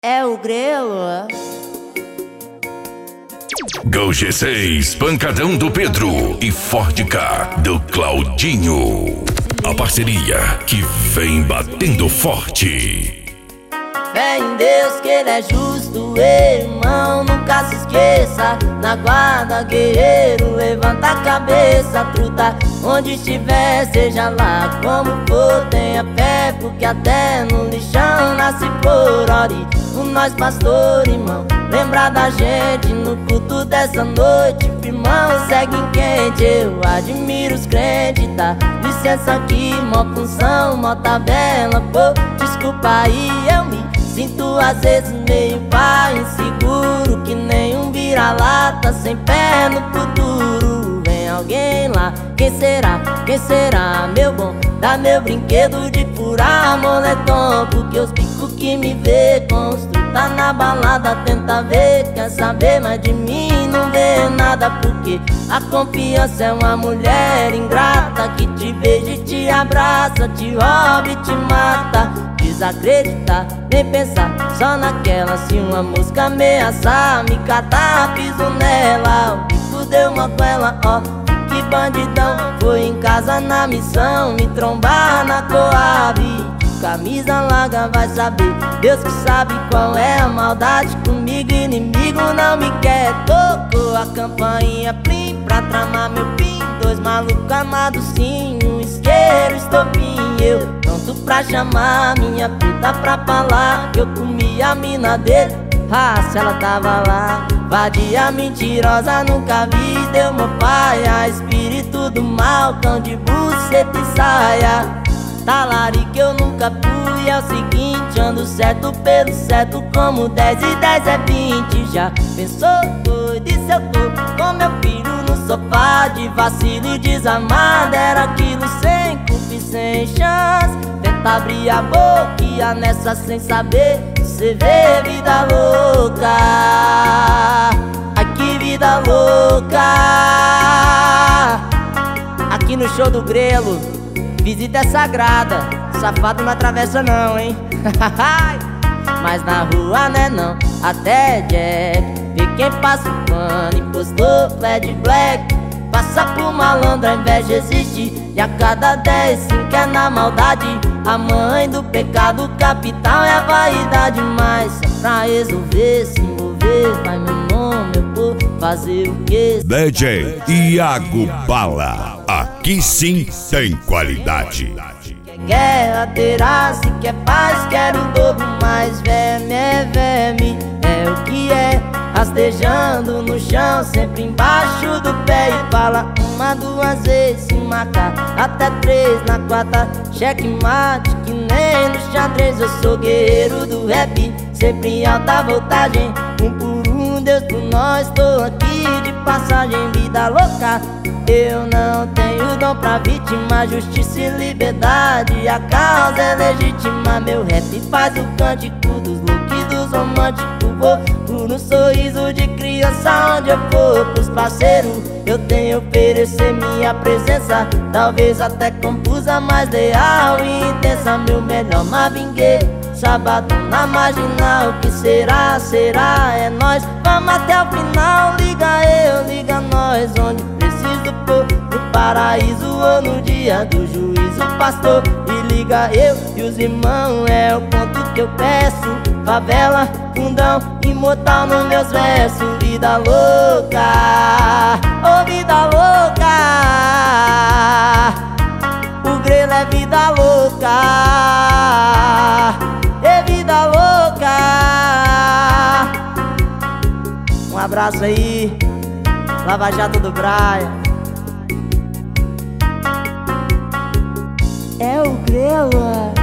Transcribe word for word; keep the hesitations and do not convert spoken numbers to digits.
É o Grelo. Go G seis, Pancadão do Pedro e Forte K do Claudinho. A parceria que vem batendo forte. Fé em Deus que Ele é justo, irmão, nunca se esqueça. Na guarda, guerreiro, levanta a cabeça, truta. Onde estiver, seja lá como for, tenha fé, porque até no lixão nasce por ori. O nós pastor, irmão, lembra da gente no culto dessa noite. Irmão, segue em quente, eu admiro os crentes, tá? Licença aqui, mó função, mó tabela, pô, desculpa aí, eu me sinto às vezes meio pá, inseguro, que nem um vira-lata sem pé no futuro. Vem alguém lá, quem será, quem será, meu bom? Dá meu brinquedo de furar moletom, porque os picos que me vê constru tá na balada, tenta ver, quer saber, mas de mim não vê nada. Porque a confiança é uma mulher ingrata, que te beija e te abraça, te rouba e te mata. Desacreditar, nem pensar só naquela. Se uma mosca ameaçar, me catar, piso nela. O bico deu uma coela, ó, que bandidão. Foi em casa na missão, me trombar na Coab. Camisa larga vai saber, Deus que sabe qual é a maldade. Comigo inimigo não me quer. Tocou a campainha plim pra tramar meu pin. Dois malucos amados sim, um isqueiro, estopim. Eu pronto pra chamar minha puta pra falar que eu comi a mina dele. Ah, se ela tava lá, vadia mentirosa, nunca vi. Deu meu pai, a espírito do mal, cão de buceta e saia. Talarico eu nunca fui, é o seguinte, ando certo pelo certo, como dez e dez é vinte. Já pensou, doido, e se eu tô com meu filho no sofá, de vacilo e desamado, era aquilo sem culpa e sem chance. Tenta abrir a boca nessa sem saber, cê vê vida louca. Ai que vida louca. Aqui no show do Grelo, visita é sagrada, safado não atravessa não, hein? Mas na rua né não, até Jack vê quem passa o pano e postou flat black. Passa por malandro, a inveja existe, e a cada dez, cinco é na maldade. A mãe do pecado capital é a vaidade. Mas é pra resolver, se envolver, vai meu nome, eu vou fazer o quê? D J Iago Bala, aqui sim tem qualidade. Quer guerra terá, se quer paz, quero o dobro. Mas verme é verme, é o que é. Rastejando no chão, sempre embaixo do pé. E fala uma, duas vezes, se marcar até três. Na quarta, checkmate, que nem no xadrez. Eu sou guerreiro do rap, sempre em alta voltagem. Um por um, Deus por nós, tô aqui de passagem. Vida louca, eu não tenho dom pra vítima, justiça e liberdade. A causa é legítima, meu rap faz o cântico dos loucos e dos românticos. Vou por um sorriso de criança onde eu for. Pros parceiros eu tenho a oferecer minha presença, talvez até confusa, mas leal e intensa. Meu melhor Marvin Gaye, sábado na marginal. O que será, será, é nós, vamos até o final. Liga eu, liga nós, onde preciso pôr, no paraíso ou no dia do juízo, pastor. E liga eu e os irmãos, é o ponto que eu peço. Favela, fundão, imortal nos meus versos. Vida louca, oh vida louca. O Grelo é vida louca, é vida louca. Um abraço aí, Lava Jato do Braia. É o Grelo.